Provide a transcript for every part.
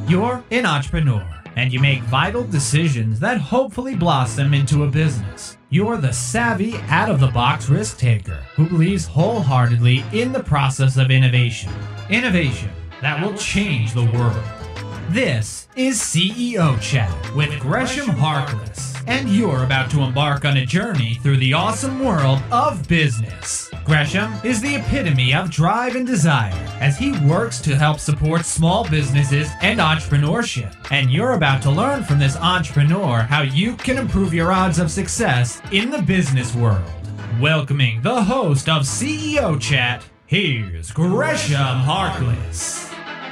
You're an entrepreneur, and you make vital decisions that hopefully blossom into a business. You're the savvy, out-of-the-box risk taker who believes wholeheartedly in the process of innovation. Innovation that will change the world. This is CEO Chat with Gresham Harkless, and you're about to embark on a journey through the awesome world of business. Gresham is the epitome of drive and desire as he works to help support small businesses and entrepreneurship. And you're about to learn from this entrepreneur how you can improve your odds of success in the business world. Welcoming the host of CEO Chat, here's Gresham Harkless.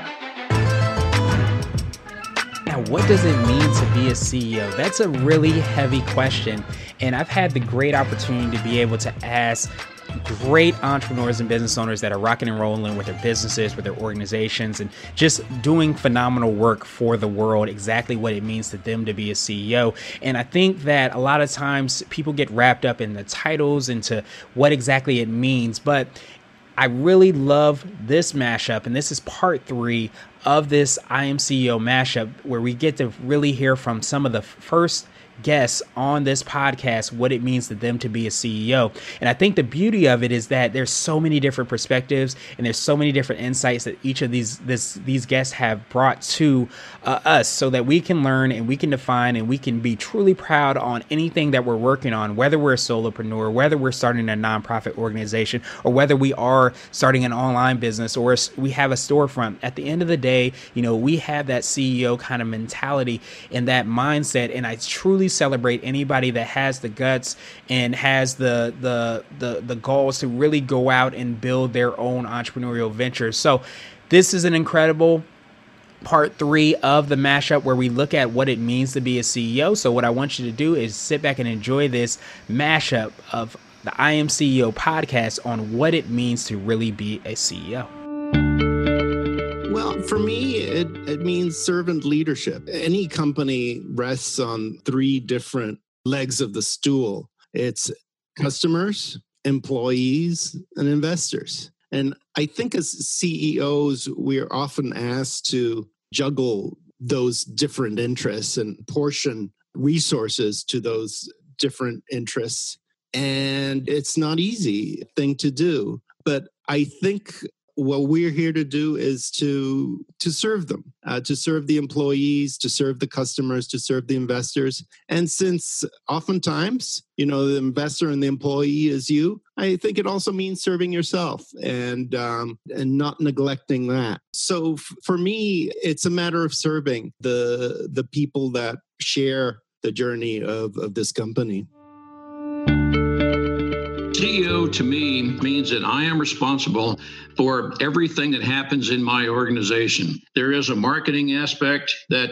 Now, what does it mean to be a CEO? That's a really heavy question, and I've had the great opportunity to be able to ask great entrepreneurs and business owners that are rocking and rolling with their businesses, with their organizations, and just doing phenomenal work for the world, exactly what it means to them to be a CEO. And I think that a lot of times people get wrapped up in the titles and to what exactly it means, but I really love this mashup, and this is part 3 of this I Am CEO mashup, where we get to really hear from some of the first guests on this podcast what it means to them to be a CEO. And I think the beauty of it is that there's so many different perspectives and there's so many different insights that each of these guests have brought to us, so that we can learn and we can define and we can be truly proud on anything that we're working on, whether we're a solopreneur, whether we're starting a nonprofit organization, or whether we are starting an online business or we have a storefront. At the end of the day, we have that CEO kind of mentality and that mindset, and I truly celebrate anybody that has the guts and has the goals to really go out and build their own entrepreneurial ventures. So this is an incredible part 3 of the mashup where we look at what it means to be a CEO. So what I want you to do is sit back and enjoy this mashup of the I Am CEO podcast on what it means to really be a CEO. Well, for me, it means servant leadership. Any company rests on 3 different legs of the stool. It's customers, employees, and investors. And I think as CEOs, we're often asked to juggle those different interests and portion resources to those different interests. And it's not an easy thing to do. But I think what we're here to do is to serve them, to serve the employees, to serve the customers, to serve the investors. And since oftentimes, the investor and the employee is you, I think it also means serving yourself and not neglecting that. So for me, it's a matter of serving the people that share the journey of this company. CEO to me means that I am responsible for everything that happens in my organization. There is a marketing aspect that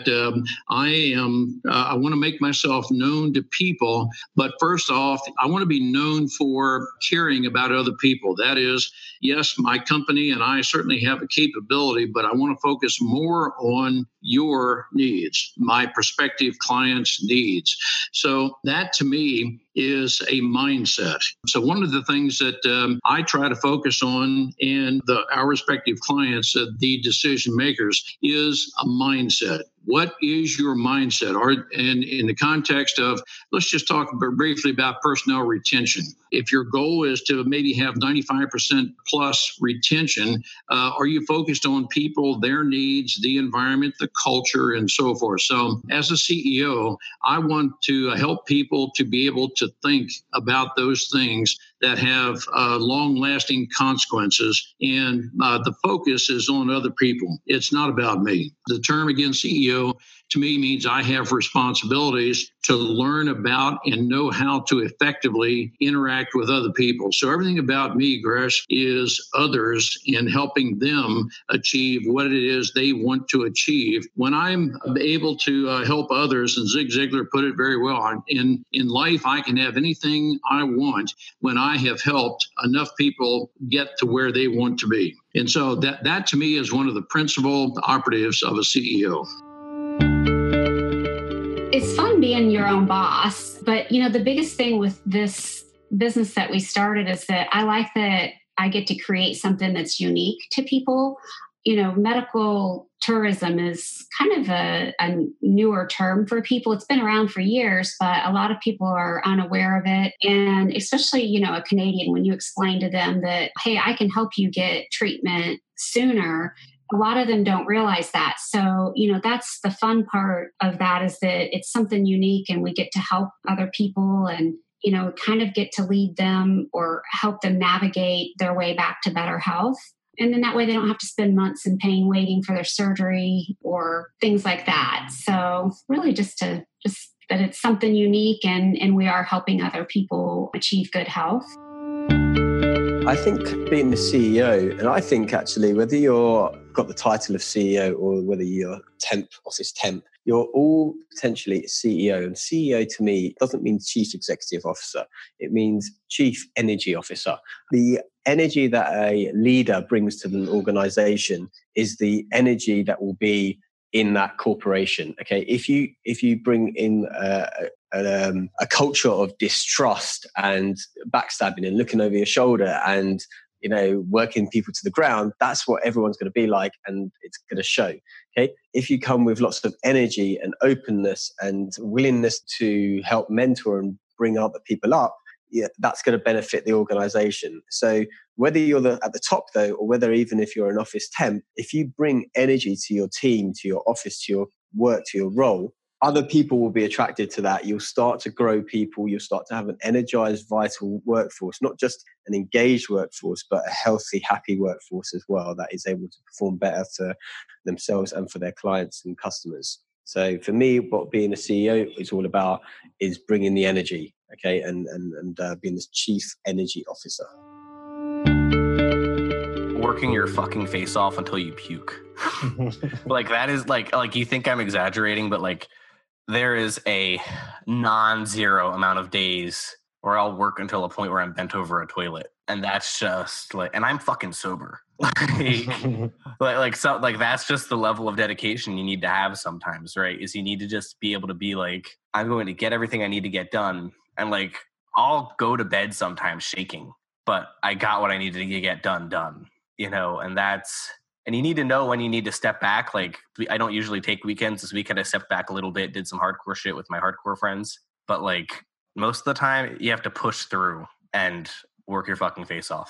I want to make myself known to people, but first off, I want to be known for caring about other people. That is, yes, my company and I certainly have a capability, but I want to focus more on your needs, my prospective clients' needs. So that to me is a mindset. So one of the things that I try to focus on in our respective clients, the decision makers, is a mindset. What is your mindset? And in the context of, let's just talk briefly about personnel retention. If your goal is to maybe have 95% plus retention, are you focused on people, their needs, the environment, the culture, and so forth? So as a CEO, I want to help people to be able to think about those things that have long-lasting consequences, and the focus is on other people. It's not about me. The term, again, CEO, to me means I have responsibilities to learn about and know how to effectively interact with other people. So everything about me, Gresh, is others and helping them achieve what it is they want to achieve. When I'm able to help others, and Zig Ziglar put it very well, in life I can have anything I want when I have helped enough people get to where they want to be. And so that to me is one of the principal operatives of a CEO. It's fun being your own boss, but the biggest thing with this business that we started is that I like that I get to create something that's unique to people. medical tourism is kind of a newer term for people. It's been around for years, but a lot of people are unaware of it. And especially, a Canadian, when you explain to them that, hey, I can help you get treatment sooner, a lot of them don't realize that. So, that's the fun part of that, is that it's something unique and we get to help other people and, kind of get to lead them or help them navigate their way back to better health. And then that way they don't have to spend months in pain waiting for their surgery or things like that. So really just that it's something unique and we are helping other people achieve good health. I think being the CEO, and I think actually whether you're got the title of CEO or whether you're office temp, you're all potentially a CEO. And CEO to me doesn't mean Chief Executive Officer. It means Chief Energy Officer. The energy that a leader brings to an organization is the energy that will be in that corporation. Okay, if you bring in a culture of distrust and backstabbing and looking over your shoulder and working people to the ground, that's what everyone's going to be like, and it's going to show. Okay, if you come with lots of energy and openness and willingness to help mentor and bring other people up, that's going to benefit the organization. So whether you're at the top though, or whether even if you're an office temp, if you bring energy to your team, to your office, to your work, to your role, other people will be attracted to that. You'll start to grow people. You'll start to have an energized, vital workforce, not just an engaged workforce, but a healthy, happy workforce as well that is able to perform better for themselves and for their clients and customers. So for me, what being a CEO is all about is bringing the energy, okay, and being the chief energy officer. Working your fucking face off until you puke. Like that is like you think I'm exaggerating, but like there is a non-zero amount of days where I'll work until a point where I'm bent over a toilet. And that's just like, and I'm fucking sober. So that's just the level of dedication you need to have sometimes, right? Is you need to just be able to be like, I'm going to get everything I need to get done. And like, I'll go to bed sometimes shaking, but I got what I needed to get done, and you need to know when you need to step back. Like, I don't usually take weekends. This weekend I stepped back a little bit, did some hardcore shit with my hardcore friends. But like most of the time you have to push through and work your fucking face off,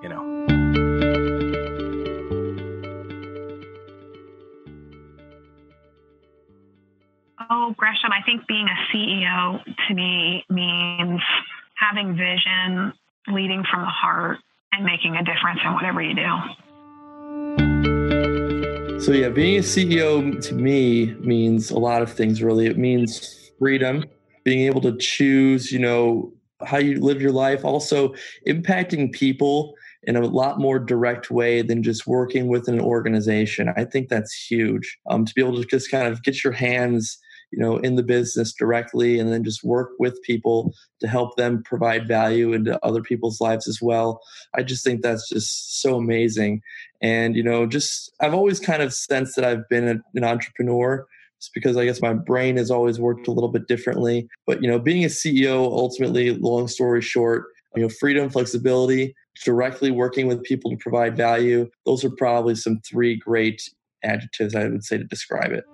Oh, Gresham, I think being a CEO to me means having vision, leading from the heart, and making a difference in whatever you do. So yeah, being a CEO to me means a lot of things, really. It means freedom, being able to choose, how you live your life, also impacting people in a lot more direct way than just working with an organization. I think that's huge. To be able to just kind of get your hands in the business directly and then just work with people to help them provide value into other people's lives as well. I just think that's just so amazing. And, I've always kind of sensed that I've been an entrepreneur just because I guess my brain has always worked a little bit differently. But, being a CEO, ultimately, long story short, freedom, flexibility, directly working with people to provide value. Those are probably some 3 great adjectives I would say to describe it.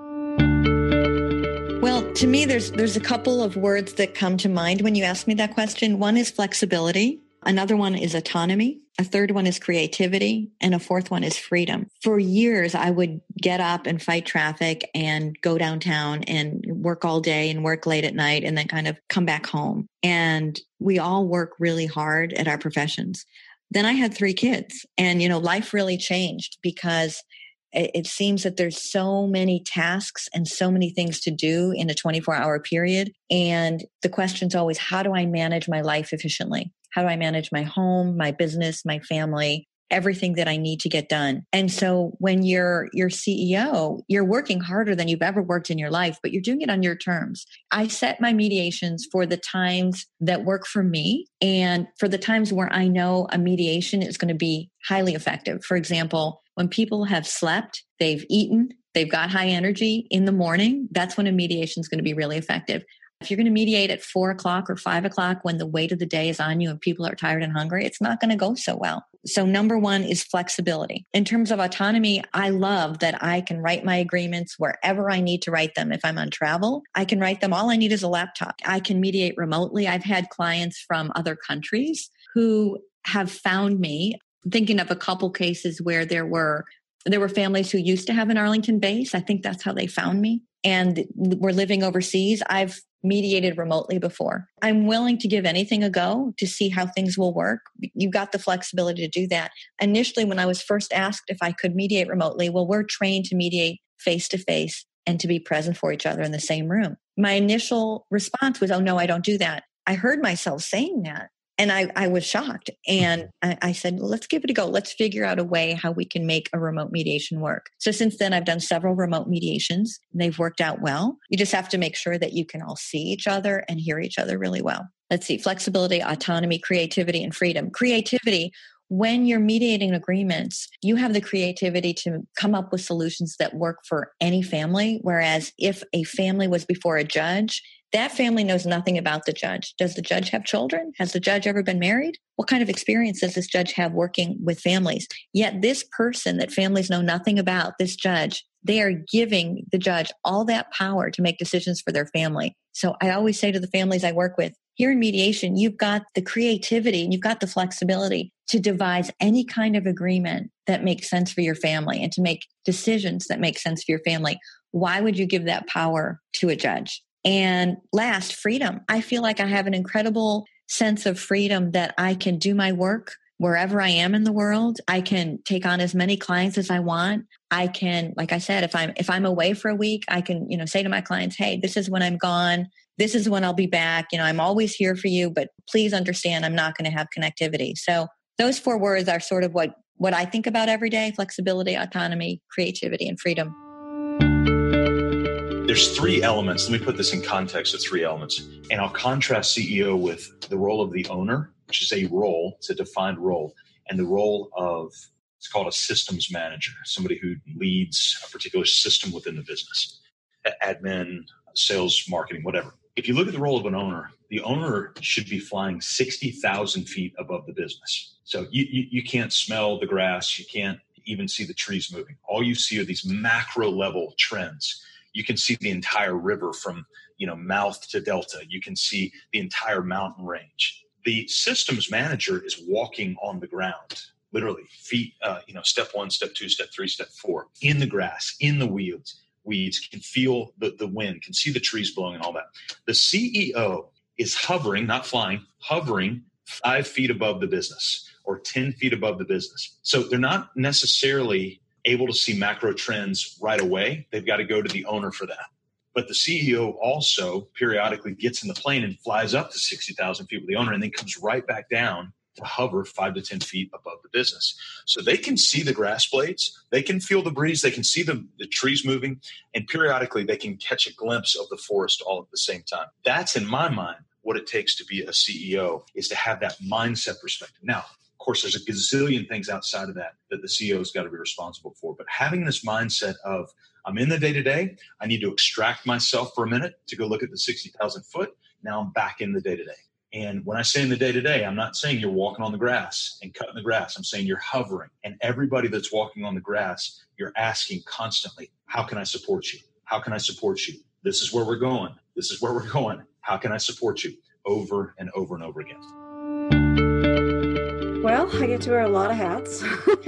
Well, to me, there's a couple of words that come to mind when you ask me that question. One is flexibility. Another one is autonomy. A third one is creativity. And a fourth one is freedom. For years, I would get up and fight traffic and go downtown and work all day and work late at night and then kind of come back home. And we all work really hard at our professions. Then I had 3 kids and, life really changed because it seems that there's so many tasks and so many things to do in a 24-hour period. And the question's always, how do I manage my life efficiently? How do I manage my home, my business, my family, everything that I need to get done? And so when you're CEO, you're working harder than you've ever worked in your life, but you're doing it on your terms. I set my mediations for the times that work for me and for the times where I know a mediation is going to be highly effective. For example, when people have slept, they've eaten, they've got high energy in the morning, that's when a mediation is going to be really effective. If you're going to mediate at 4 o'clock or 5 o'clock when the weight of the day is on you and people are tired and hungry, it's not going to go so well. So number one is flexibility. In terms of autonomy, I love that I can write my agreements wherever I need to write them. If I'm on travel, I can write them. All I need is a laptop. I can mediate remotely. I've had clients from other countries who have found me, thinking of a couple cases where there were families who used to have an Arlington base. I think that's how they found me, and were living overseas. I've mediated remotely before. I'm willing to give anything a go to see how things will work. You've got the flexibility to do that. Initially, when I was first asked if I could mediate remotely, well, we're trained to mediate face-to-face and to be present for each other in the same room. My initial response was, oh, no, I don't do that. I heard myself saying that. And I was shocked. And I said, well, let's give it a go. Let's figure out a way how we can make a remote mediation work. So since then, I've done several remote mediations. And they've worked out well. You just have to make sure that you can all see each other and hear each other really well. Let's see, flexibility, autonomy, creativity, and freedom. Creativity, when you're mediating agreements, you have the creativity to come up with solutions that work for any family. Whereas if a family was before a judge, that family knows nothing about the judge. Does the judge have children? Has the judge ever been married? What kind of experience does this judge have working with families? Yet this person that families know nothing about, this judge, they are giving the judge all that power to make decisions for their family. So I always say to the families I work with, here in mediation, you've got the creativity and you've got the flexibility to devise any kind of agreement that makes sense for your family and to make decisions that make sense for your family. Why would you give that power to a judge? And last, freedom. I feel like I have an incredible sense of freedom that I can do my work wherever I am in the world. I can take on as many clients as I want. I can, like I said, if I'm away for a week, I can, say to my clients, hey, this is when I'm gone. This is when I'll be back. I'm always here for you, but please understand I'm not going to have connectivity. So those 4 words are sort of what I think about every day: flexibility, autonomy, creativity, and freedom. There's 3 elements. Let me put this in context of 3 elements. And I'll contrast CEO with the role of the owner, which is a role, it's a defined role, and the role of, it's called a systems manager, somebody who leads a particular system within the business, admin, sales, marketing, whatever. If you look at the role of an owner, the owner should be flying 60,000 feet above the business. So you can't smell the grass. You can't even see the trees moving. All you see are these macro level trends. You can see the entire river from, mouth to delta. You can see the entire mountain range. The systems manager is walking on the ground, literally feet, step 1, step 2, step 3, step 4, in the grass, in the weeds, can feel the wind, can see the trees blowing and all that. The CEO is hovering, not flying, hovering 5 feet above the business or 10 feet above the business. So they're not necessarily able to see macro trends right away. They've got to go to the owner for that. But the CEO also periodically gets in the plane and flies up to 60,000 feet with the owner and then comes right back down to hover 5 to 10 feet above the business. So they can see the grass blades, they can feel the breeze, they can see the trees moving, and periodically they can catch a glimpse of the forest all at the same time. That's, in my mind, what it takes to be a CEO, is to have that mindset perspective. Now, of course, there's a gazillion things outside of that the CEO's got to be responsible for. But having this mindset of, I'm in the day-to-day, I need to extract myself for a minute to go look at the 60,000 foot. Now I'm back in the day-to-day. And when I say in the day-to-day, I'm not saying you're walking on the grass and cutting the grass. I'm saying you're hovering. And everybody that's walking on the grass, you're asking constantly, how can I support you? How can I support you? This is where we're going. This is where we're going. How can I support you? Over and over and over again. Well, I get to wear a lot of hats.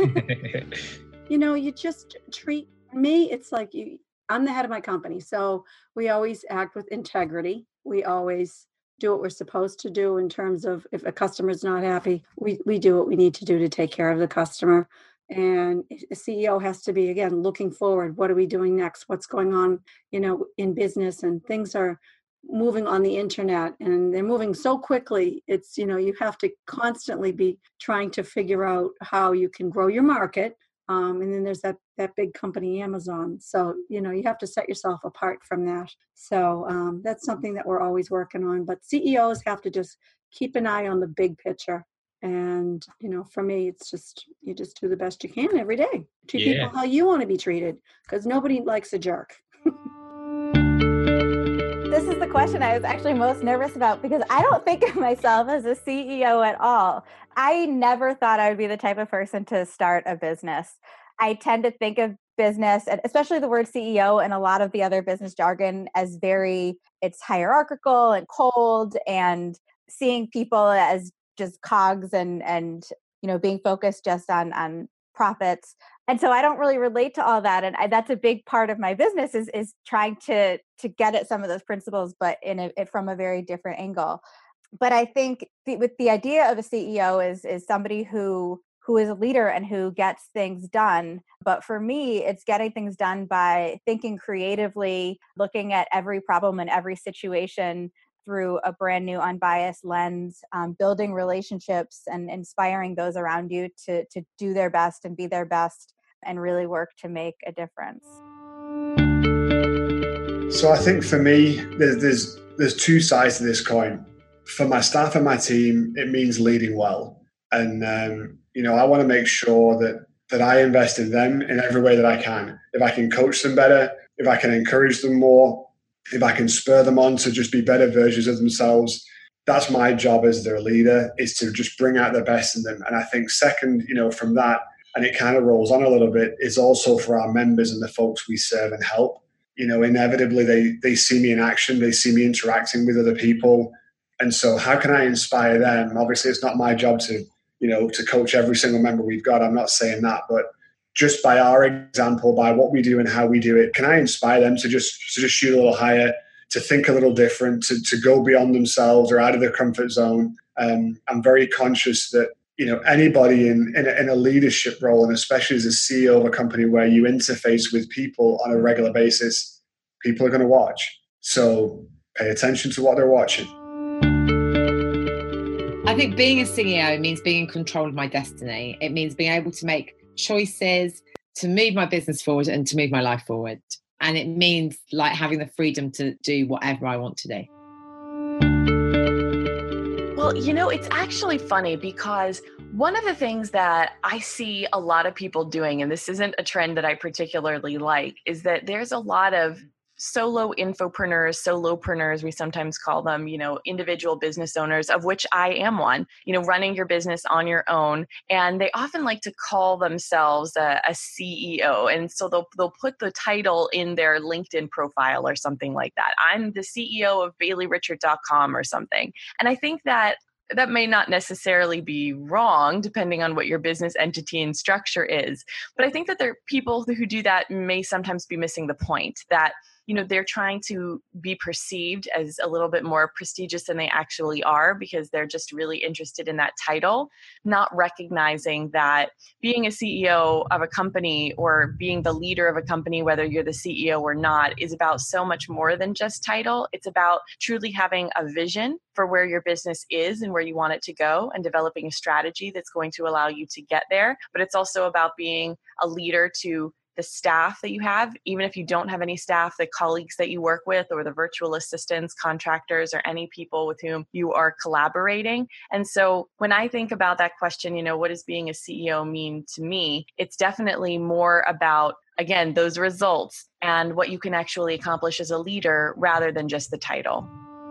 You just treat me, it's like I'm the head of my company. So we always act with integrity. We always do what we're supposed to do in terms of, if a customer's not happy, we do what we need to do to take care of the customer. And a CEO has to be, again, looking forward. What are we doing next? What's going on, in business? And things are moving on the internet and they're moving so quickly. It's, you have to constantly be trying to figure out how you can grow your market. And then there's that big company, Amazon. So, you have to set yourself apart from that. So that's something that we're always working on. But CEOs have to just keep an eye on the big picture. And, for me, it's just, you just do the best you can every day. Treat people how you want to be treated, because nobody likes a jerk. This is the question I was actually most nervous about because I don't think of myself as a CEO at all. I never thought I would be the type of person to start a business. I tend to think of business, and especially the word CEO and a lot of the other business jargon, as it's hierarchical and cold, and seeing people as just cogs and being focused just on profits. And so I don't really relate to all that. And that's a big part of my business is trying to get at some of those principles, but from a very different angle. But I think with the idea of a CEO is somebody who is a leader and who gets things done. But for me, it's getting things done by thinking creatively, looking at every problem and every situation through a brand new unbiased lens, building relationships and inspiring those around you to do their best and be their best and really work to make a difference. So I think for me, there's two sides to this coin. For my staff and my team, it means leading well. And, I want to make sure that I invest in them in every way that I can. If I can coach them better, if I can encourage them more, if I can spur them on to just be better versions of themselves, that's my job as their leader, is to just bring out the best in them. And I think second, from that, and it kind of rolls on a little bit, is also for our members and the folks we serve and help. Inevitably they see me in action, they see me interacting with other people. And so how can I inspire them? Obviously, it's not my job to coach every single member we've got. I'm not saying that, but just by our example, by what we do and how we do it, can I inspire them to just shoot a little higher, to think a little different, to go beyond themselves or out of their comfort zone? I'm very conscious that, anybody in a leadership role, and especially as a CEO of a company where you interface with people on a regular basis, people are going to watch. So pay attention to what they're watching. I think being a CEO means being in control of my destiny. It means being able to make choices to move my business forward and to move my life forward. And it means having the freedom to do whatever I want to do. Well, it's actually funny because one of the things that I see a lot of people doing, and this isn't a trend that I particularly like, is that there's a lot of solo infopreneurs, solopreneurs, we sometimes call them, individual business owners, of which I am one, running your business on your own. And they often like to call themselves a CEO. And so they'll put the title in their LinkedIn profile or something like that. I'm the CEO of BaileyRichard.com or something. And I think that may not necessarily be wrong, depending on what your business entity and structure is. But I think that there are people who do that may sometimes be missing the point that they're trying to be perceived as a little bit more prestigious than they actually are because they're just really interested in that title, not recognizing that being a CEO of a company or being the leader of a company, whether you're the CEO or not, is about so much more than just title. It's about truly having a vision for where your business is and where you want it to go and developing a strategy that's going to allow you to get there. But it's also about being a leader to the staff that you have, even if you don't have any staff, the colleagues that you work with, or the virtual assistants, contractors, or any people with whom you are collaborating. And so when I think about that question, what does being a CEO mean to me? It's definitely more about, again, those results and what you can actually accomplish as a leader rather than just the title.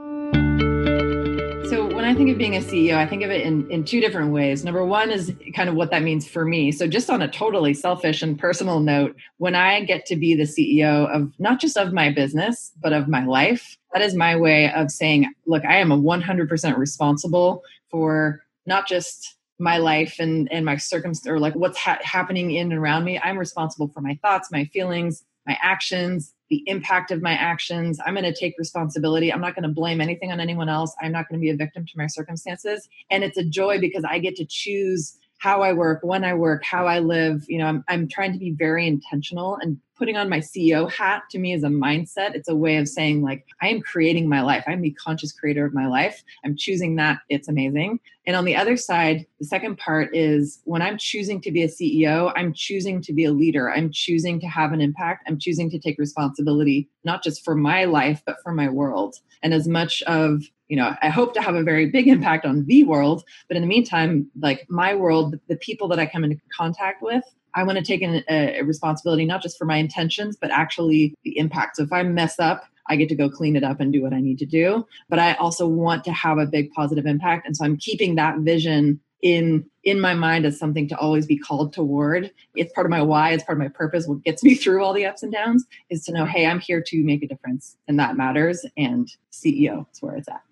So when I think of being a CEO, I think of it in two different ways. Number one is kind of what that means for me. So just on a totally selfish and personal note, when I get to be the CEO of not just of my business, but of my life, that is my way of saying, look, I am 100% responsible for not just my life and my circumstance or what's happening in and around me. I'm responsible for my thoughts, my feelings, my actions, the impact of my actions. I'm going to take responsibility. I'm not going to blame anything on anyone else. I'm not going to be a victim to my circumstances. And it's a joy because I get to choose how I work, when I work, how I live. I'm trying to be very intentional, and putting on my CEO hat to me is a mindset. It's a way of saying I am creating my life. I'm the conscious creator of my life. I'm choosing that. It's amazing. And on the other side, the second part is when I'm choosing to be a CEO, I'm choosing to be a leader. I'm choosing to have an impact. I'm choosing to take responsibility, not just for my life, but for my world. And as much of, I hope to have a very big impact on the world, but in the meantime, my world, the people that I come into contact with, I want to take a responsibility, not just for my intentions, but actually the impact. So if I mess up I get to go clean it up and do what I need to do. But I also want to have a big positive impact. And so I'm keeping that vision in my mind as something to always be called toward. It's part of my why, it's part of my purpose. What gets me through all the ups and downs is to know, hey, I'm here to make a difference, and that matters. And CEO is where it's at.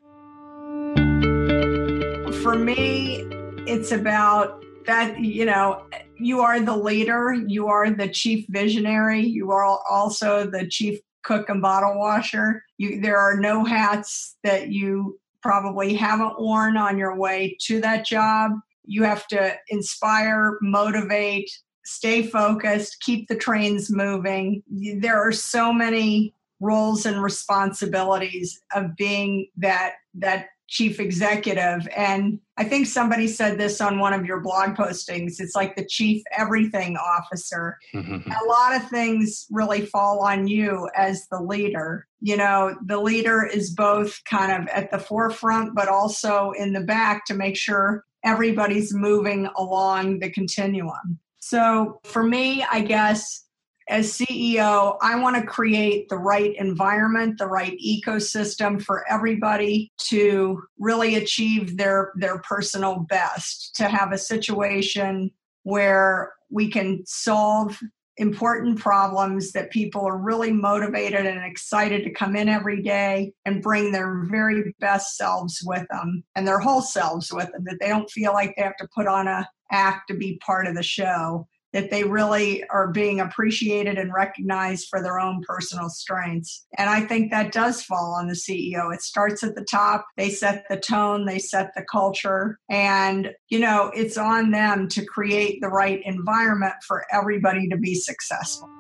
For me, it's about that, you are the leader, you are the chief visionary, you are also the chief cook and bottle washer. There are no hats that you probably haven't worn on your way to that job. You have to inspire, motivate, stay focused, keep the trains moving. There are so many roles and responsibilities of being that chief executive. And I think somebody said this on one of your blog postings. It's like the chief everything officer. A lot of things really fall on you as the leader. The leader is both kind of at the forefront, but also in the back to make sure everybody's moving along the continuum. So for me, I guess, as CEO, I want to create the right environment, the right ecosystem for everybody to really achieve their personal best, to have a situation where we can solve important problems, that people are really motivated and excited to come in every day and bring their very best selves with them and their whole selves with them, that they don't feel like they have to put on an act to be part of the show, that they really are being appreciated and recognized for their own personal strengths. And I think that does fall on the CEO. It starts at the top. They set the tone, they set the culture, and, it's on them to create the right environment for everybody to be successful.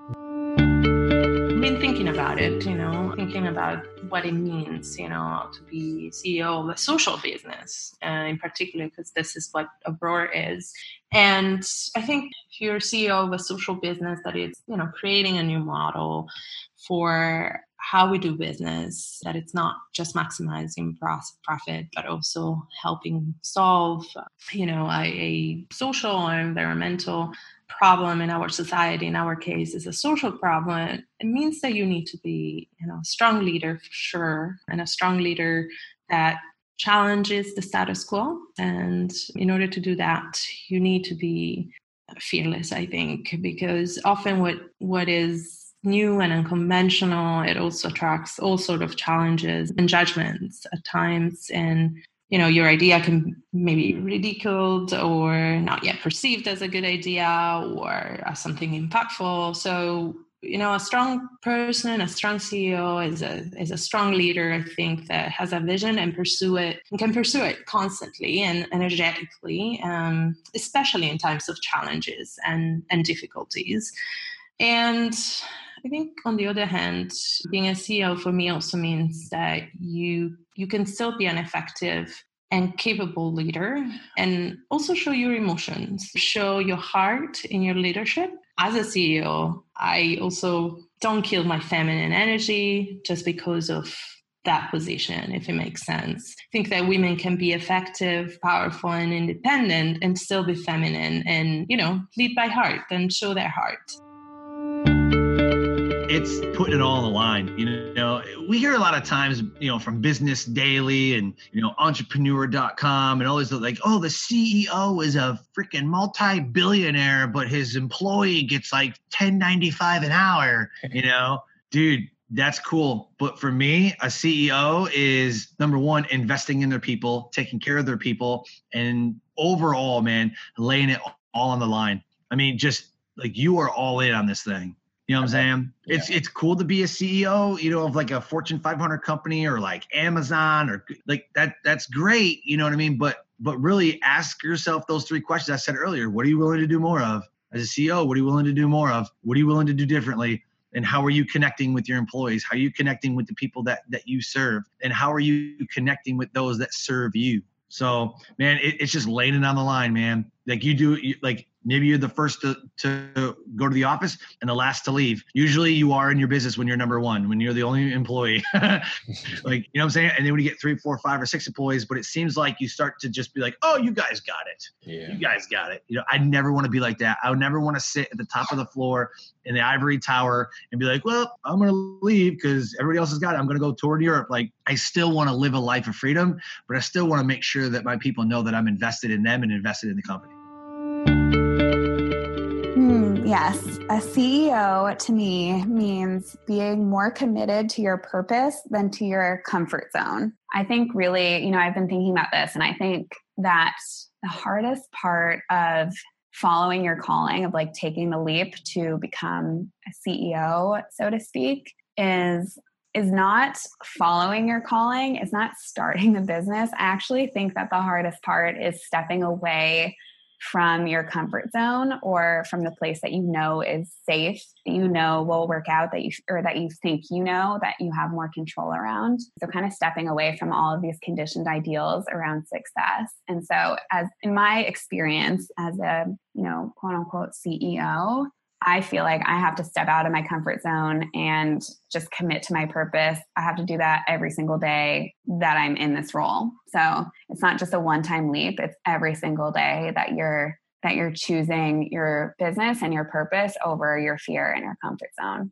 I've been thinking about it, thinking about what it means, to be CEO of a social business, in particular, because this is what Aurora is. And I think if you're CEO of a social business that is, creating a new model for how we do business, that it's not just maximizing profit, but also helping solve, a social or environmental problem in our society. In our case, is a social problem. It means that you need to be, a strong leader for sure, and a strong leader that challenges the status quo. And in order to do that, you need to be fearless, I think, because often what is new and unconventional, it also attracts all sort of challenges and judgments at times. And your idea can maybe be ridiculed or not yet perceived as a good idea or as something impactful. So, a strong person, a strong CEO is a strong leader, I think, that has a vision and can pursue it constantly and energetically, especially in times of challenges and difficulties. And I think, on the other hand, being a CEO for me also means that you can still be an effective and capable leader and also show your emotions, show your heart in your leadership. As a CEO, I also don't kill my feminine energy just because of that position, if it makes sense. I think that women can be effective, powerful, and independent and still be feminine and, lead by heart and show their heart. It's putting it all on the line. We hear a lot of times, from Business Daily and, entrepreneur.com and all this, like, oh, the CEO is a freaking multi-billionaire, but his employee gets like $10.95 an hour, dude, that's cool. But for me, a CEO is, number one, investing in their people, taking care of their people, and overall, man, laying it all on the line. I mean, just like, you are all in on this thing. You know what I'm saying? Yeah. It's cool to be a CEO, of like a Fortune 500 company or like Amazon or like that. That's great. You know what I mean? But really ask yourself those three questions I said earlier. What are you willing to do more of as a CEO? What are you willing to do more of? What are you willing to do differently? And how are you connecting with your employees? How are you connecting with the people that you serve? And how are you connecting with those that serve you? So, man, it's just laying it on the line, man. Like Maybe you're the first to go to the office and the last to leave. Usually you are in your business when you're number one, when you're the only employee. Like, you know what I'm saying? And then when you get 3, 4, 5, or 6 employees, but it seems like you start to just be like, oh, you guys got it. Yeah. You guys got it. You know, I never want to be like that. I would never want to sit at the top of the floor in the ivory tower and be like, well, I'm going to leave because everybody else has got it. I'm going to go toward Europe. Like, I still want to live a life of freedom, but I still want to make sure that my people know that I'm invested in them and invested in the company. Yes. A CEO to me means being more committed to your purpose than to your comfort zone. I think really, you know, I've been thinking about this, and I think that the hardest part of following your calling, of like taking the leap to become a CEO, so to speak, is not following your calling, is not starting the business. I actually think that the hardest part is stepping away from your comfort zone, or from the place that you know is safe, that you know will work out, that you think you know that you have more control around. So kind of stepping away from all of these conditioned ideals around success. And so, as in my experience as a, you know, quote unquote CEO, I feel like I have to step out of my comfort zone and just commit to my purpose. I have to do that every single day that I'm in this role. So it's not just a one-time leap. It's every single day that you're choosing your business and your purpose over your fear and your comfort zone.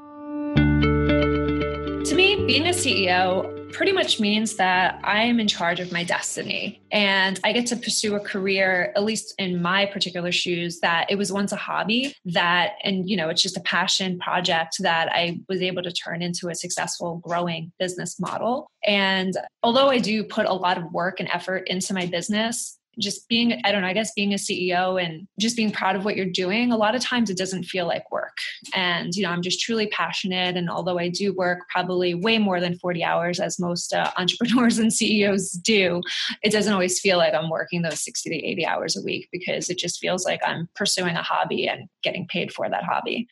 To me, being a CEO pretty much means that I am in charge of my destiny, and I get to pursue a career, at least in my particular shoes, that it was once a hobby and you know, it's just a passion project that I was able to turn into a successful, growing business model. And although I do put a lot of work and effort into my business, just being a CEO and just being proud of what you're doing, a lot of times it doesn't feel like work. And, you know, I'm just truly passionate. And although I do work probably way more than 40 hours, as most entrepreneurs and CEOs do, it doesn't always feel like I'm working those 60 to 80 hours a week, because it just feels like I'm pursuing a hobby and getting paid for that hobby.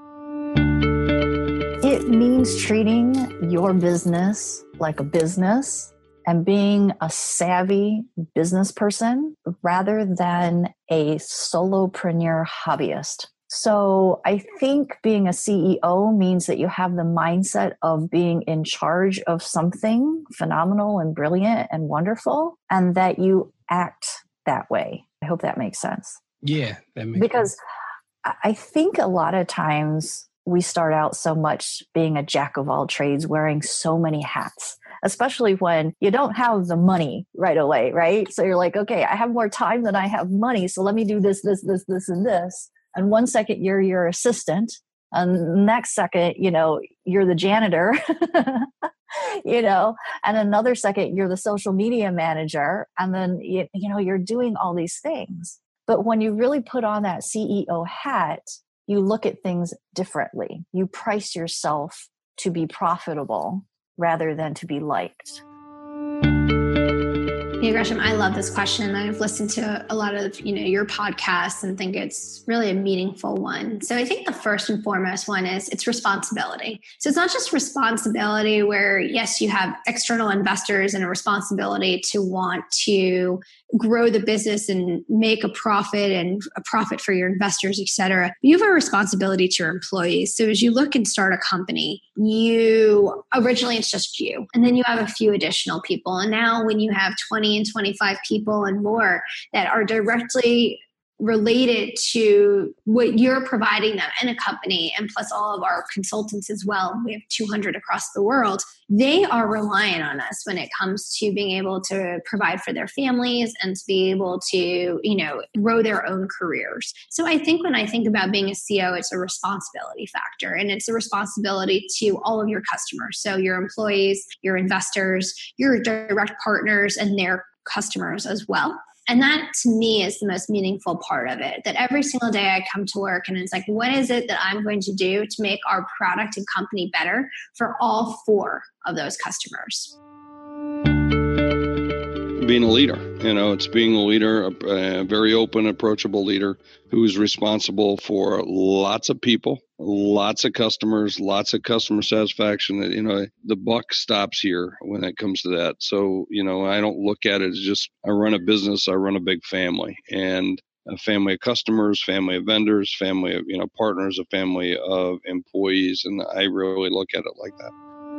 It means treating your business like a business and being a savvy business person rather than a solopreneur hobbyist. So I think being a CEO means that you have the mindset of being in charge of something phenomenal and brilliant and wonderful, and that you act that way. I hope that makes sense. Yeah, that makes because sense. I think a lot of times we start out so much being a jack of all trades, wearing so many hats, especially when you don't have the money right away, right? So you're like, okay, I have more time than I have money, so let me do this, and this. And one second you're your assistant, and the next second, you know, you're the janitor, you know, and another second you're the social media manager, and then, you know, you're doing all these things. But when you really put on that CEO hat, you look at things differently. You price yourself to be profitable rather than to be liked. Hey, Gresham, I love this question. I've listened to a lot of, your podcasts and think it's really a meaningful one. So I think the first and foremost one is it's responsibility. So it's not just responsibility where, yes, you have external investors and a responsibility to want to grow the business and make a profit and a profit for your investors, et cetera. But you have a responsibility to your employees. So as you look and start a company, originally it's just you, and then you have a few additional people. And now when you have 20 and 25 people and more that are directly related to what you're providing them in a company, and plus all of our consultants as well, we have 200 across the world, they are reliant on us when it comes to being able to provide for their families and to be able to, grow their own careers. So I think when I think about being a CEO, it's a responsibility factor, and it's a responsibility to all of your customers. So your employees, your investors, your direct partners, and their customers as well. And that, to me, is the most meaningful part of it, that every single day I come to work and it's like, what is it that I'm going to do to make our product and company better for all 4 of those customers? Being a leader, it's being a leader, a very open, approachable leader who's responsible for lots of people, lots of customers, lots of customer satisfaction. The buck stops here when it comes to that. So, I don't look at it as just I run a business, I run a big family. And a family of customers, family of vendors, family of partners, a family of employees, and I really look at it like that.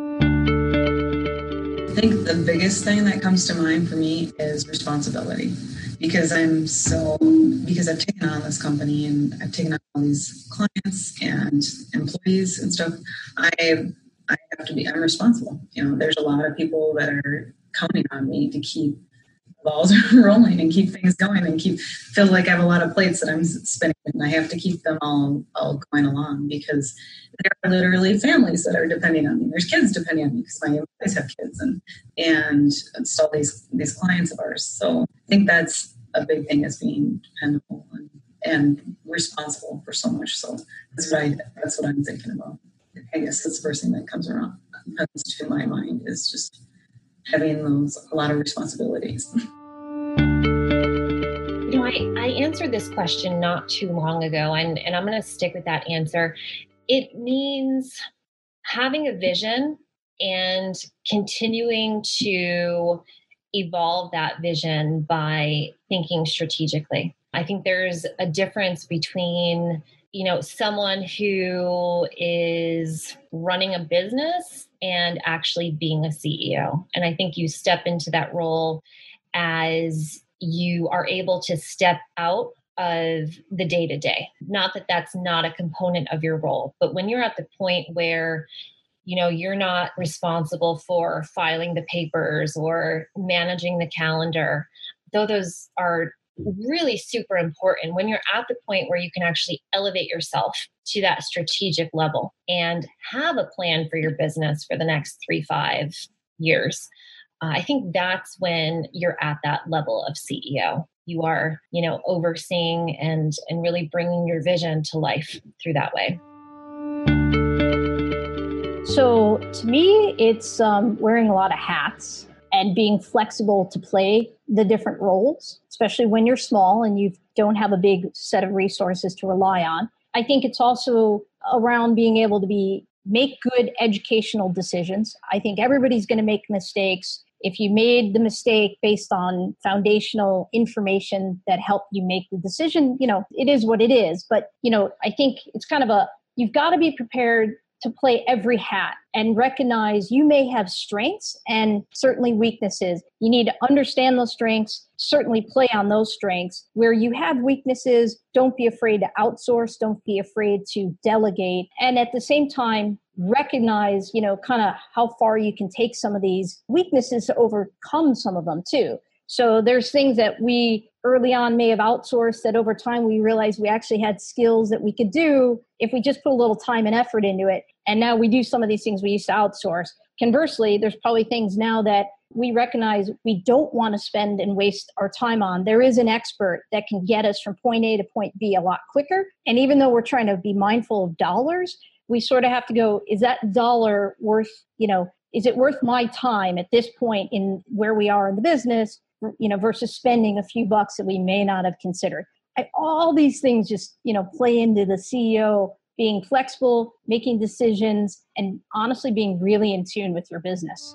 I think the biggest thing that comes to mind for me is responsibility, because I've taken on this company and I've taken on all these clients and employees and stuff. I'm responsible. There's a lot of people that are counting on me to keep balls rolling and keep things going and feel like I have a lot of plates that I'm spinning, and I have to keep them all going along, because there are literally families that are depending on me. There's kids depending on me because my employees have kids, and it's all these clients of ours. So I think that's a big thing, is being dependable and responsible for so much. So that's what I'm thinking about. I guess that's the first thing that comes to my mind, is just having a lot of responsibilities. I answered this question not too long ago, and I'm going to stick with that answer. It means having a vision and continuing to evolve that vision by thinking strategically. I think there's a difference between, someone who is running a business and actually being a CEO. And I think you step into that role as you are able to step out of the day-to-day. Not that that's not a component of your role, but when you're at the point where, you're not responsible for filing the papers or managing the calendar, though those are really super important, when you're at the point where you can actually elevate yourself to that strategic level and have a plan for your business for the next 3-5 years. I think that's when you're at that level of CEO. You are, overseeing and really bringing your vision to life through that way. So to me, it's wearing a lot of hats and being flexible to play the different roles, especially when you're small and you don't have a big set of resources to rely on. I think it's also around being able to make good educational decisions. I think everybody's going to make mistakes. If you made the mistake based on foundational information that helped you make the decision, it is what it is. But, I think it's kind of you've got to be prepared to play every hat and recognize you may have strengths and certainly weaknesses. You need to understand those strengths, certainly play on those strengths. Where you have weaknesses, don't be afraid to outsource, don't be afraid to delegate. And at the same time, recognize, kind of how far you can take some of these weaknesses to overcome some of them too. So there's things that we early on may have outsourced that over time we realized we actually had skills that we could do if we just put a little time and effort into it. And now we do some of these things we used to outsource. Conversely, there's probably things now that we recognize we don't want to spend and waste our time on. There is an expert that can get us from point A to point B a lot quicker. And even though we're trying to be mindful of dollars, we sort of have to go, is that dollar worth, is it worth my time at this point in where we are in the business, versus spending a few bucks that we may not have considered. All these things just, play into the CEO being flexible, making decisions, and honestly being really in tune with your business.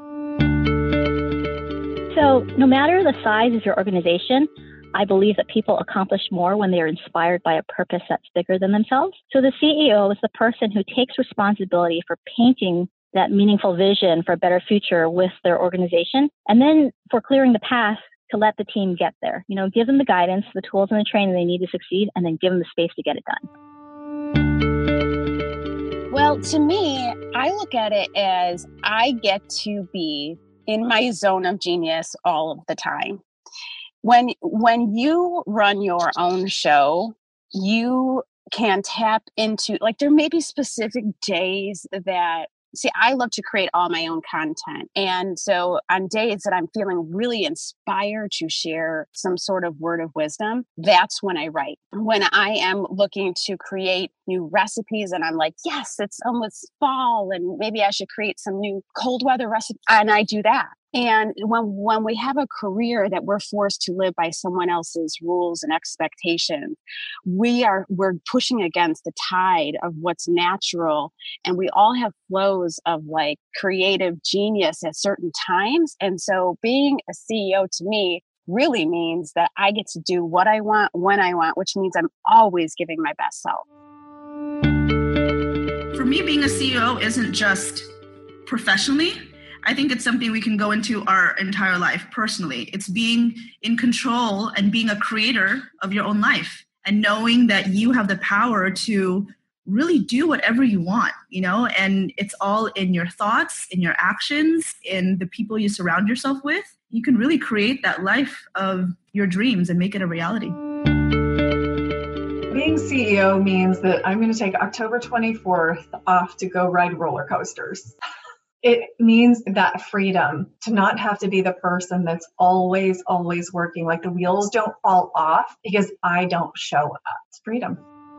So no matter the size of your organization, I believe that people accomplish more when they are inspired by a purpose that's bigger than themselves. So the CEO is the person who takes responsibility for painting that meaningful vision for a better future with their organization, and then for clearing the path to let the team get there. Give them the guidance, the tools, and the training they need to succeed, and then give them the space to get it done. Well, to me, I look at it as I get to be in my zone of genius all of the time. When you run your own show, you can tap into, there may be specific days that, I love to create all my own content. And so on days that I'm feeling really inspired to share some sort of word of wisdom, that's when I write. When I am looking to create new recipes and I'm like, yes, it's almost fall and maybe I should create some new cold weather recipe. And I do that. And when we have a career that we're forced to live by someone else's rules and expectations, we're pushing against the tide of what's natural. And we all have flows of creative genius at certain times. And so being a CEO to me really means that I get to do what I want when I want, which means I'm always giving my best self. For me, being a CEO isn't just professionally. I think it's something we can go into our entire life personally. It's being in control and being a creator of your own life and knowing that you have the power to really do whatever you want, and it's all in your thoughts, in your actions, in the people you surround yourself with. You can really create that life of your dreams and make it a reality. Being CEO means that I'm going to take October 24th off to go ride roller coasters. It means that freedom to not have to be the person that's always working, like the wheels don't fall off because I don't show up. It's freedom.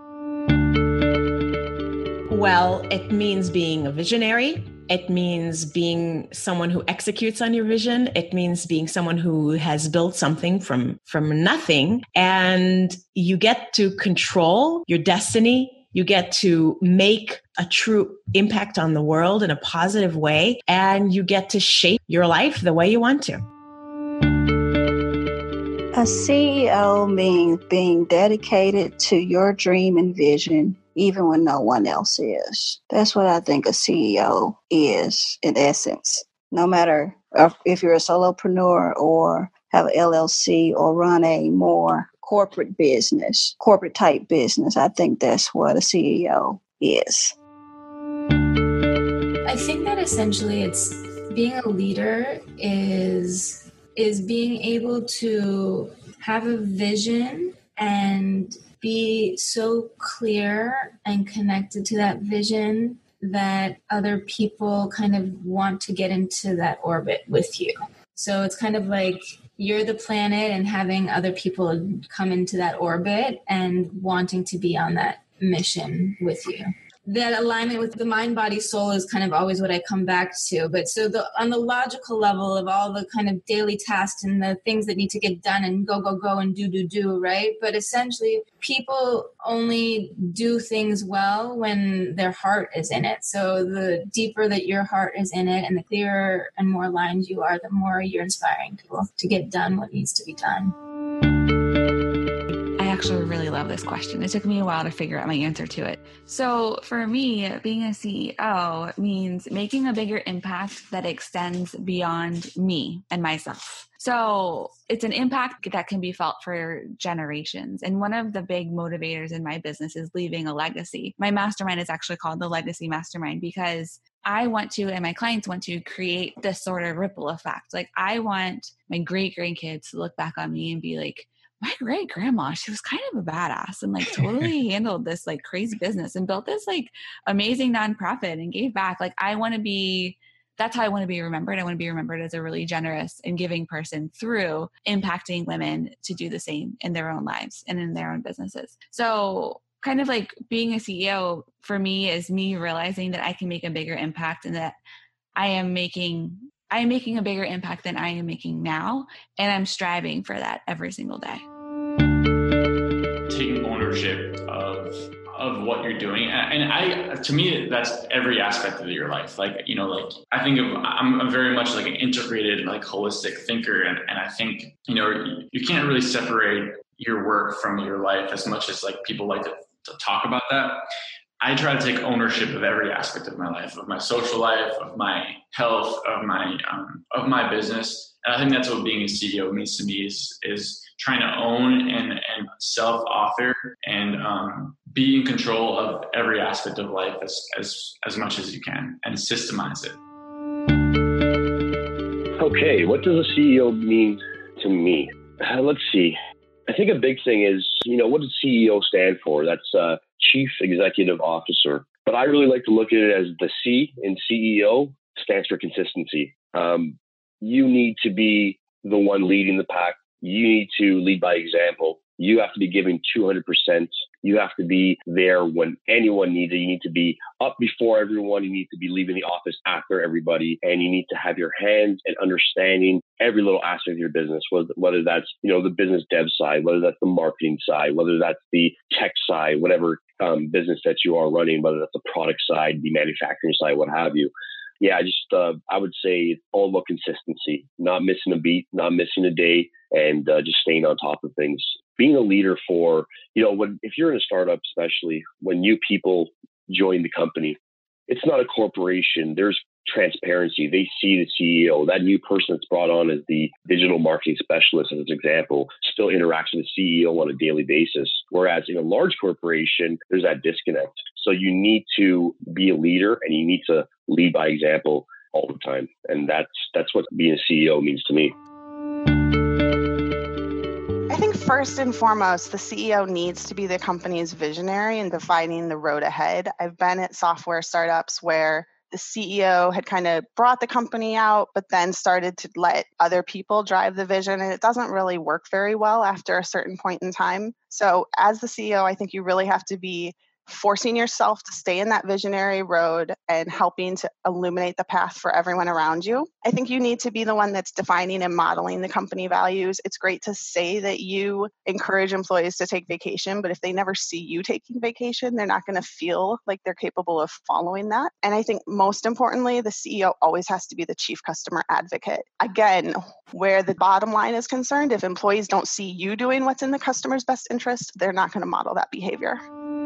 Well, it means being a visionary. It means being someone who executes on your vision. It means being someone who has built something from nothing, and you get to control your destiny. You get to make a true impact on the world in a positive way, and you get to shape your life the way you want to. A CEO means being dedicated to your dream and vision, even when no one else is. That's what I think a CEO is, in essence. No matter if you're a solopreneur or have an LLC or run a more corporate type business, I think that's what a CEO is. I think that essentially it's being a leader is being able to have a vision and be so clear and connected to that vision that other people kind of want to get into that orbit with you. So it's kind of like you're the planet and having other people come into that orbit and wanting to be on that mission with you. That alignment with the mind, body, soul is kind of always what I come back to. But so on the logical level of all the kind of daily tasks and the things that need to get done and go and do, right? But essentially, people only do things well when their heart is in it. So the deeper that your heart is in it and the clearer and more aligned you are, the more you're inspiring people to get done what needs to be done. I actually really love this question. It took me a while to figure out my answer to it. So for me, being a CEO means making a bigger impact that extends beyond me and myself. So it's an impact that can be felt for generations. And one of the big motivators in my business is leaving a legacy. My mastermind is actually called the Legacy Mastermind because I want to, and my clients want to, create this sort of ripple effect. Like I want my great-grandkids to look back on me and be like, my great grandma, she was kind of a badass and like totally handled this like crazy business and built this like amazing nonprofit and gave back. Like that's how I want to be remembered. I want to be remembered as a really generous and giving person through impacting women to do the same in their own lives and in their own businesses. So kind of like being a CEO for me is me realizing that I can make a bigger impact and that I am making a bigger impact than I am making now. And I'm striving for that every single day. Taking ownership of what you're doing. And to me, that's every aspect of your life. Like, I think I'm very much like an integrated, like holistic thinker. And I think, you can't really separate your work from your life as much as like people like to talk about that. I try to take ownership of every aspect of my life, of my social life, of my health, of my business. And I think that's what being a CEO means to me is trying to own and self-author and be in control of every aspect of life as much as you can and systemize it. Okay, what does a CEO mean to me? Let's see. I think a big thing is, what does CEO stand for? That's Chief Executive Officer. But I really like to look at it as the C in CEO stands for consistency. You need to be the one leading the pack. You need to lead by example. You have to be giving 200%. You have to be there when anyone needs it. You need to be up before everyone. You need to be leaving the office after everybody. And you need to have your hands and understanding every little aspect of your business, whether that's, the business dev side, whether that's the marketing side, whether that's the tech side, whatever business that you are running, whether that's the product side, the manufacturing side, what have you. yeah, I would say all about consistency, not missing a beat, not missing a day, and just staying on top of things. Being a leader for, if you're in a startup, especially when new people join the company, it's not a corporation. There's transparency. They see the CEO, that new person that's brought on as the digital marketing specialist, as an example, still interacts with the CEO on a daily basis. Whereas in a large corporation, there's that disconnect. So you need to be a leader and you need to lead by example all the time. And that's what being a CEO means to me. I think first and foremost, the CEO needs to be the company's visionary in defining the road ahead. I've been at software startups where the CEO had kind of brought the company out, but then started to let other people drive the vision. And it doesn't really work very well after a certain point in time. So as the CEO, I think you really have to be forcing yourself to stay in that visionary road and helping to illuminate the path for everyone around you. I think you need to be the one that's defining and modeling the company values. It's great to say that you encourage employees to take vacation, but if they never see you taking vacation, they're not going to feel like they're capable of following that. And I think most importantly, the CEO always has to be the chief customer advocate. Again, where the bottom line is concerned, if employees don't see you doing what's in the customer's best interest, they're not going to model that behavior.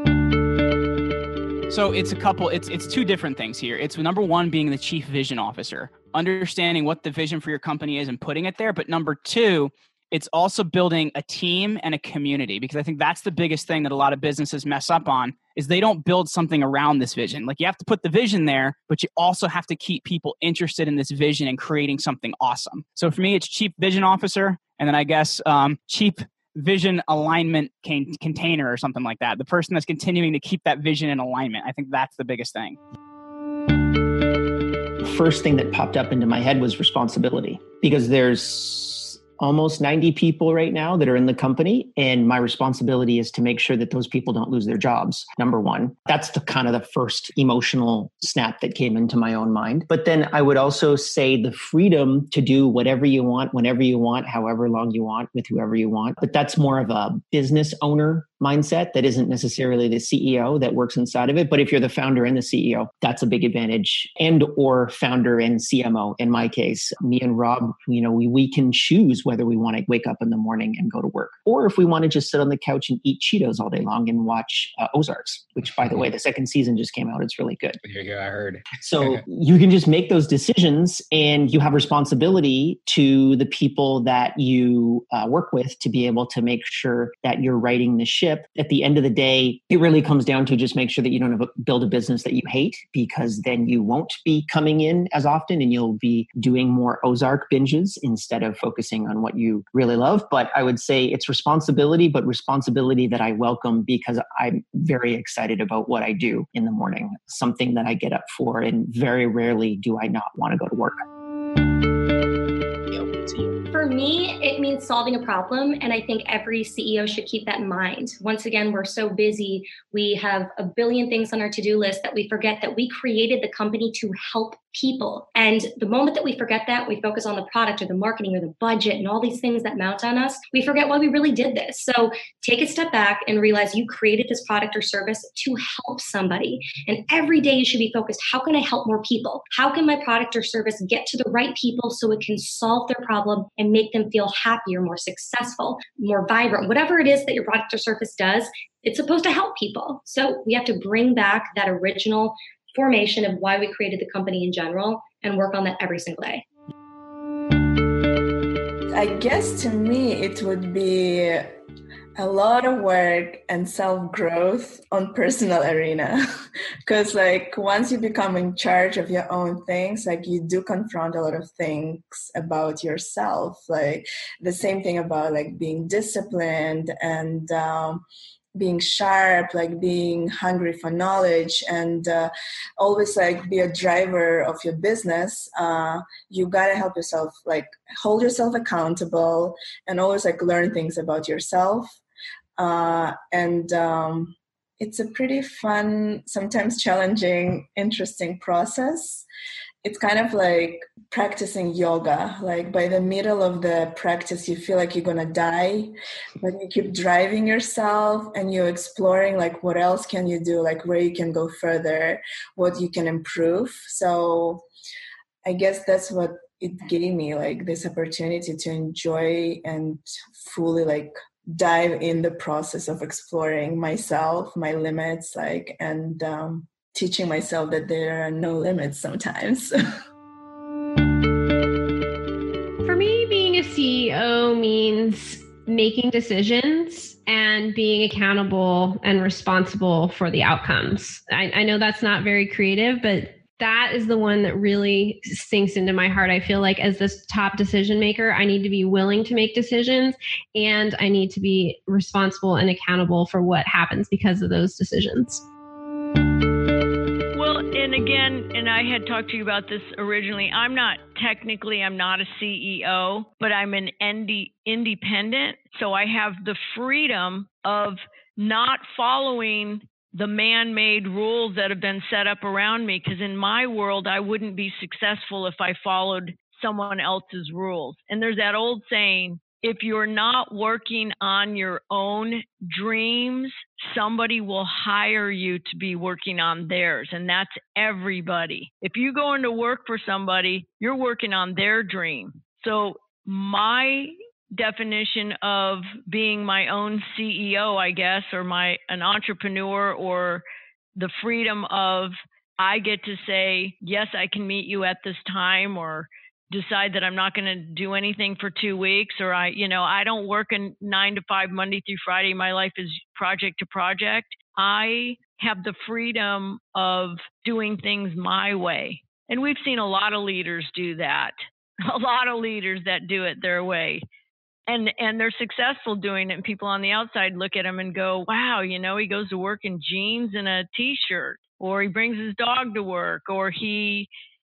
So it's two different things here. It's number one, being the chief vision officer, understanding what the vision for your company is and putting it there. But number two, it's also building a team and a community, because I think that's the biggest thing that a lot of businesses mess up on is they don't build something around this vision. Like, you have to put the vision there, but you also have to keep people interested in this vision and creating something awesome. So for me, it's chief vision officer. And then I guess chief vision alignment container or something like that. The person that's continuing to keep that vision in alignment. I think that's the biggest thing. The first thing that popped up into my head was responsibility, because there's almost 90 people right now that are in the company, and my responsibility is to make sure that those people don't lose their jobs. Number one, that's the kind of the first emotional snap that came into my own mind. But then I would also say the freedom to do whatever you want, whenever you want, however long you want, with whoever you want. But that's more of a business owner mindset that isn't necessarily the CEO that works inside of it. But if you're the founder and the CEO, that's a big advantage. And or founder and CMO. In my case, me and Rob, we can choose whether we want to wake up in the morning and go to work, or if we want to just sit on the couch and eat Cheetos all day long and watch Ozarks, which, by the way, the second season just came out. It's really good. Here you go. I heard. So you can just make those decisions, and you have responsibility to the people that you work with to be able to make sure that you're righting the ship. At the end of the day, it really comes down to just make sure that you don't build a business that you hate, because then you won't be coming in as often and you'll be doing more Ozark binges instead of focusing on what you really love. But I would say it's responsibility, but responsibility that I welcome, because I'm very excited about what I do in the morning, something that I get up for, and very rarely do I not want to go to work. For me, it means solving a problem, and I think every CEO should keep that in mind. Once again, we're so busy. We have a billion things on our to-do list that we forget that we created the company to help people. And the moment that we forget that, we focus on the product or the marketing or the budget and all these things that mount on us. We forget why we really did this. So take a step back and realize you created this product or service to help somebody. And every day you should be focused, how can I help more people? How can my product or service get to the right people so it can solve their problem and make them feel happier, more successful, more vibrant? Whatever it is that your product or service does, it's supposed to help people. So we have to bring back that original formation of why we created the company in general and work on that every single day. I guess to me, it would be a lot of work and self-growth on personal arena. Because once you become in charge of your own things, you do confront a lot of things about yourself. The same thing about being disciplined and being sharp, being hungry for knowledge, and always be a driver of your business. You gotta help yourself, hold yourself accountable, and always learn things about yourself. And it's a pretty fun, sometimes challenging, interesting process. it's kind of like practicing yoga. Like by the middle of the practice, you feel like you're going to die, but you keep driving yourself and you're exploring like what else can you do, like where you can go further, what you can improve. So I guess that's what it gave me, like this opportunity to enjoy and fully like dive in the process of exploring myself, my limits, like, and teaching myself that there are no limits sometimes. For me, being a CEO means making decisions and being accountable and responsible for the outcomes. I know that's not very creative, but that is the one that really sinks into my heart. I feel like as this top decision maker, I need to be willing to make decisions and I need to be responsible and accountable for what happens because of those decisions. Well, and again, and I had talked to you about this originally, I'm not a CEO, but I'm an independent. So I have the freedom of not following the man-made rules that have been set up around me, because in my world, I wouldn't be successful if I followed someone else's rules. And there's that old saying, if you're not working on your own dreams, somebody will hire you to be working on theirs. And that's everybody. If you go into work for somebody, you're working on their dream. So my definition of being my own CEO, I guess, or an entrepreneur, or the freedom of I get to say, yes, I can meet you at this time, or decide that I'm not going to do anything for 2 weeks, or I don't work a 9 to 5 Monday through Friday. My life is project to project. I have the freedom of doing things my way. And we've seen a lot of leaders do that. A lot of leaders that do it their way. And they're successful doing it. And people on the outside look at him and go, wow, he goes to work in jeans and a T-shirt, or he brings his dog to work, or he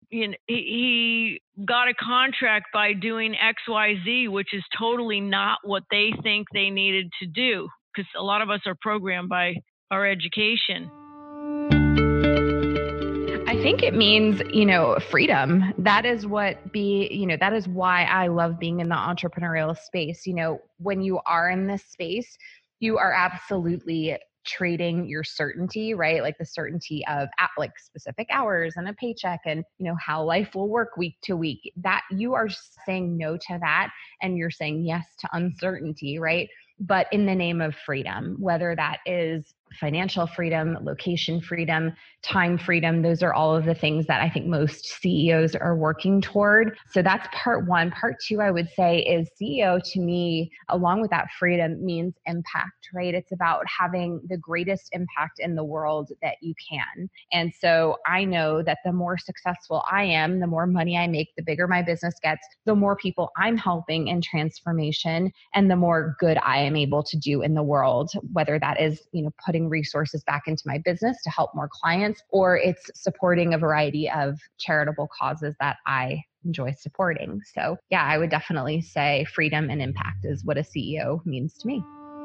got a contract by doing XYZ, which is totally not what they think they needed to do, because a lot of us are programmed by our education. I think it means, freedom. That is that is why I love being in the entrepreneurial space. When you are in this space, you are absolutely trading your certainty, right? Like the certainty of like specific hours and a paycheck and, how life will work week to week, that you are saying no to that. And you're saying yes to uncertainty, right? But in the name of freedom, whether that is financial freedom, location freedom, time freedom, those are all of the things that I think most CEOs are working toward. So that's part one. Part two, I would say, is CEO to me, along with that freedom, means impact, right? It's about having the greatest impact in the world that you can. And so I know that the more successful I am, the more money I make, the bigger my business gets, the more people I'm helping in transformation, and the more good I am able to do in the world, whether that is, putting resources back into my business to help more clients, or it's supporting a variety of charitable causes that I enjoy supporting. So yeah, I would definitely say freedom and impact is what a CEO means to me.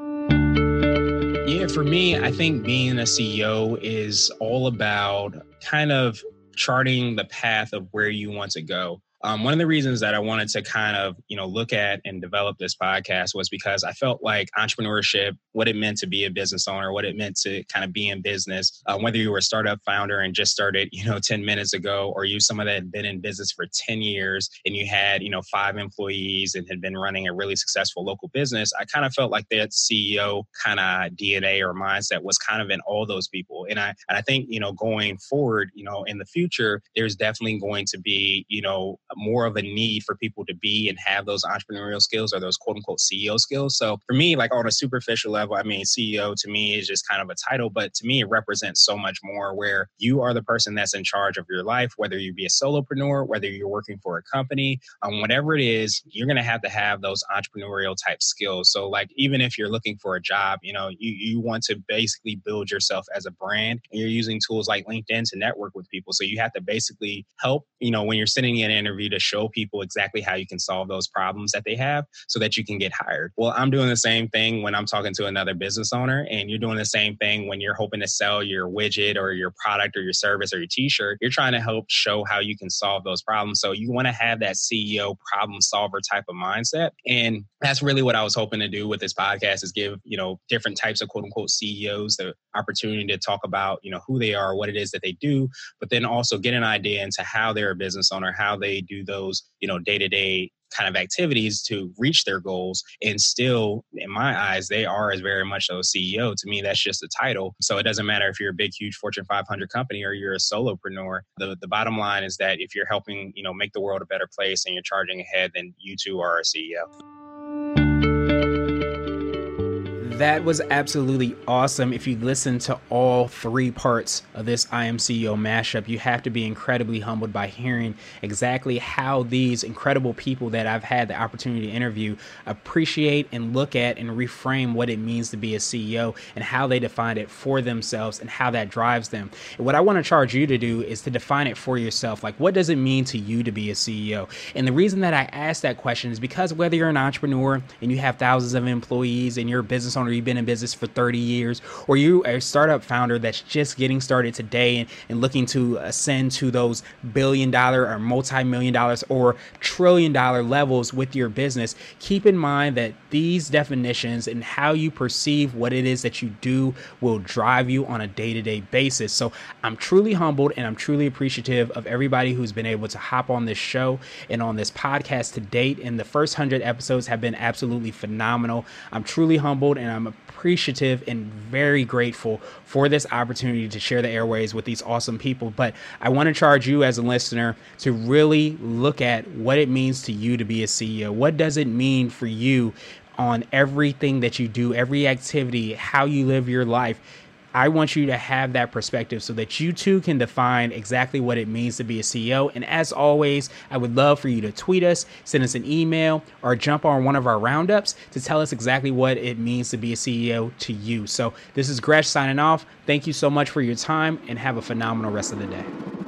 Yeah, for me, I think being a CEO is all about kind of charting the path of where you want to go. One of the reasons that I wanted to kind of, look at and develop this podcast was because I felt like entrepreneurship, what it meant to be a business owner, what it meant to kind of be in business, whether you were a startup founder and just started, 10 minutes ago, or you someone that had been in business for 10 years and you had, 5 employees and had been running a really successful local business. I kind of felt like that CEO kind of DNA or mindset was kind of in all those people. And I think, going forward, in the future, there's definitely going to be, more of a need for people to be and have those entrepreneurial skills or those quote unquote CEO skills. So for me, like on a superficial level, I mean, CEO to me is just kind of a title, but to me, it represents so much more, where you are the person that's in charge of your life, whether you be a solopreneur, whether you're working for a company, whatever it is, you're going to have those entrepreneurial type skills. So like, even if you're looking for a job, you want to basically build yourself as a brand, and you're using tools like LinkedIn to network with people. So you have to basically help, when you're sitting in an interview, interview to show people exactly how you can solve those problems that they have so that you can get hired. Well, I'm doing the same thing when I'm talking to another business owner, and you're doing the same thing when you're hoping to sell your widget or your product or your service or your t-shirt. You're trying to help show how you can solve those problems. So you want to have that CEO problem solver type of mindset. And that's really what I was hoping to do with this podcast, is give, different types of quote unquote CEOs the opportunity to talk about, who they are, what it is that they do, but then also get an idea into how they're a business owner, how they do those, day-to-day kind of activities to reach their goals. And still, in my eyes, they are as very much so a CEO. To me, that's just a title. So it doesn't matter if you're a big, huge Fortune 500 company or you're a solopreneur. The bottom line is that if you're helping, make the world a better place and you're charging ahead, then you too are a CEO. That was absolutely awesome. If you listen to all three parts of this I Am CEO mashup, you have to be incredibly humbled by hearing exactly how these incredible people that I've had the opportunity to interview appreciate and look at and reframe what it means to be a CEO and how they define it for themselves and how that drives them. And what I want to charge you to do is to define it for yourself. Like, what does it mean to you to be a CEO? And the reason that I ask that question is because whether you're an entrepreneur and you have thousands of employees and you're a business owner, you've been in business for 30 years, or you are a startup founder that's just getting started today and looking to ascend to those $1 billion or multi-million dollars or $1 trillion levels with your business, keep in mind that these definitions and how you perceive what it is that you do will drive you on a day-to-day basis. So I'm truly humbled and I'm truly appreciative of everybody who's been able to hop on this show and on this podcast to date. And the first 100 episodes have been absolutely phenomenal. I'm truly humbled and I'm appreciative and very grateful for this opportunity to share the airways with these awesome people. But I want to charge you as a listener to really look at what it means to you to be a CEO. What does it mean for you on everything that you do, every activity, how you live your life? I want you to have that perspective so that you too can define exactly what it means to be a CEO. And as always, I would love for you to tweet us, send us an email, or jump on one of our roundups to tell us exactly what it means to be a CEO to you. So this is Gresh signing off. Thank you so much for your time and have a phenomenal rest of the day.